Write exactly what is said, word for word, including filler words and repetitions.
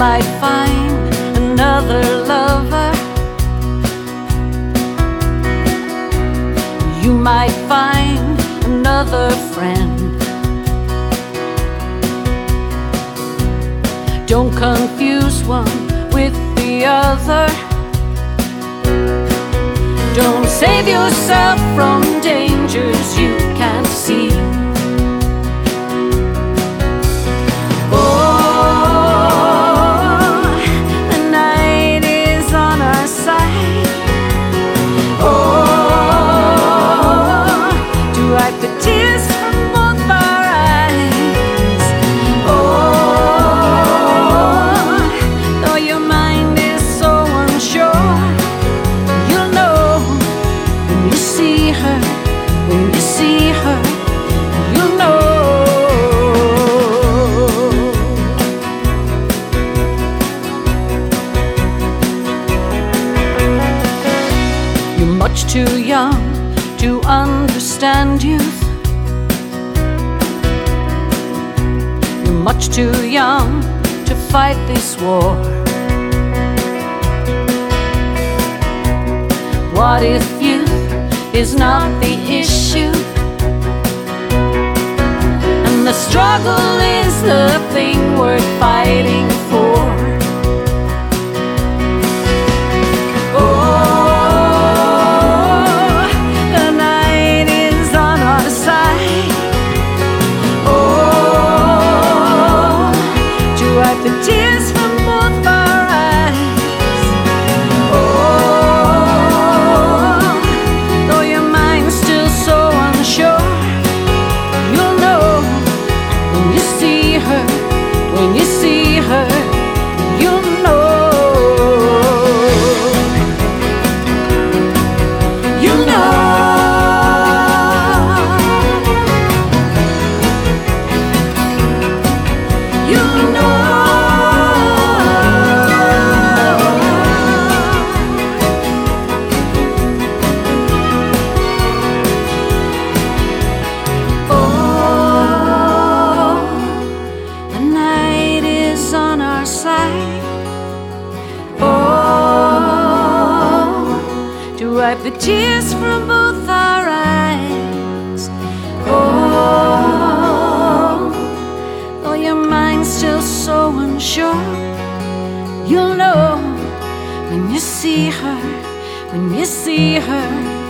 might find another lover. You might find another friend. Don't confuse one with the other. Don't save yourself from dangers you can't see. Oh, the night is on our side. Oh, to wipe the tears from both our eyes. Oh, though your mind is so unsure, you'll know when you see her, when you see her, you'll know. You're much too young to understand youth. You're much too young to fight this war. What if youth is not the issue, and the struggle is the thing worth fighting for? Oh, the night is on our side. Oh, to wipe the tears from both our eyes. Oh, though your mind's still so unsure, you'll know when you see her, when you see her, you'll know. You know. You know. Oh, the night is on our side. Oh, to wipe the tears from both our eyes. Oh, though your mind's still so unsure, you'll know when you see her, when you see her.